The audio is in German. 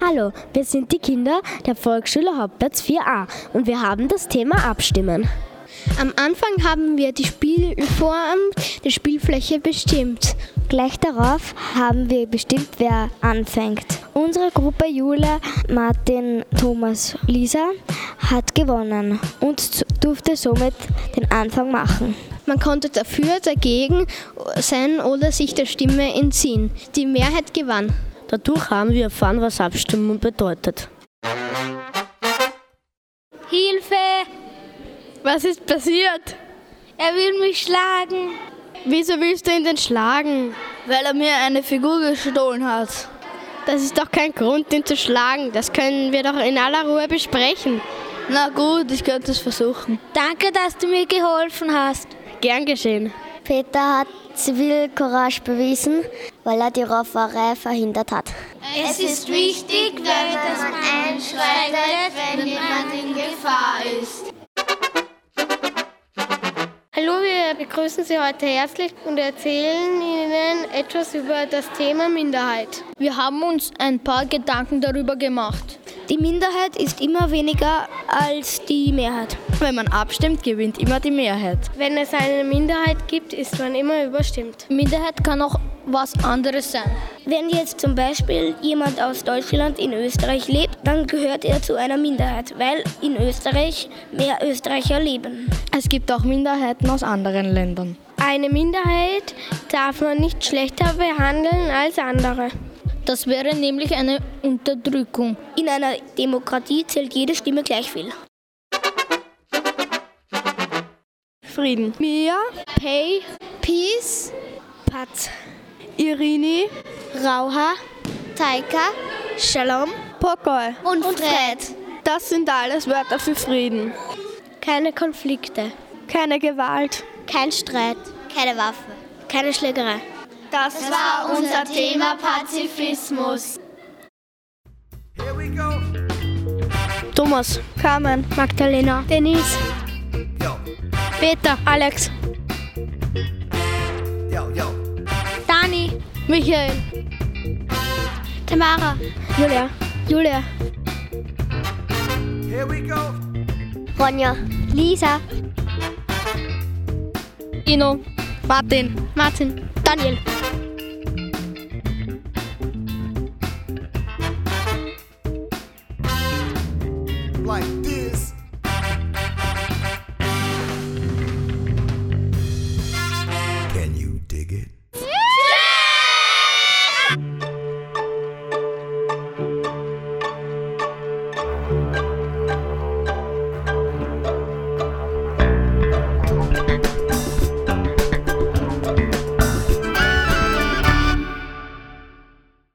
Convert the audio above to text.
Hallo, wir sind die Kinder der Volksschule Hauptplatz 4a und wir haben das Thema Abstimmen. Am Anfang haben wir die Spielform der Spielfläche bestimmt. Gleich darauf haben wir bestimmt, wer anfängt. Unsere Gruppe Julia, Martin, Thomas, Lisa hat gewonnen und durfte somit den Anfang machen. Man konnte dafür, dagegen sein oder sich der Stimme entziehen. Die Mehrheit gewann. Dadurch haben wir erfahren, was Abstimmung bedeutet. Hilfe! Was ist passiert? Er will mich schlagen. Wieso willst du ihn denn schlagen? Weil er mir eine Figur gestohlen hat. Das ist doch kein Grund, ihn zu schlagen. Das können wir doch in aller Ruhe besprechen. Na gut, ich könnte es versuchen. Danke, dass du mir geholfen hast. Gern geschehen. Peter hat Zivilcourage bewiesen, weil er die Rauferei verhindert hat. Es ist wichtig, dass man einschreitet, wenn jemand in Gefahr ist. Hallo, wir begrüßen Sie heute herzlich und erzählen Ihnen etwas über das Thema Minderheit. Wir haben uns ein paar Gedanken darüber gemacht. Die Minderheit ist immer weniger als die Mehrheit. Wenn man abstimmt, gewinnt immer die Mehrheit. Wenn es eine Minderheit gibt, ist man immer überstimmt. Minderheit kann auch was anderes sein. Wenn jetzt zum Beispiel jemand aus Deutschland in Österreich lebt, dann gehört er zu einer Minderheit, weil in Österreich mehr Österreicher leben. Es gibt auch Minderheiten aus anderen Ländern. Eine Minderheit darf man nicht schlechter behandeln als andere. Das wäre nämlich eine Unterdrückung. In einer Demokratie zählt jede Stimme gleich viel. Frieden. Mia, Pay, Peace, Patz, Irini, Rauha, Taika, Shalom, Pokoi und Fred. Das sind alles Wörter für Frieden. keine Konflikte, Keine Gewalt. Kein Streit, keine Waffe, keine Schlägerei. Das war unser Thema Pazifismus. Thomas, Carmen, Magdalena, Denise, Peter, Alex, Dani, Michael, Tamara, Julia, Ronja, Lisa, Dino, Martin, Daniel.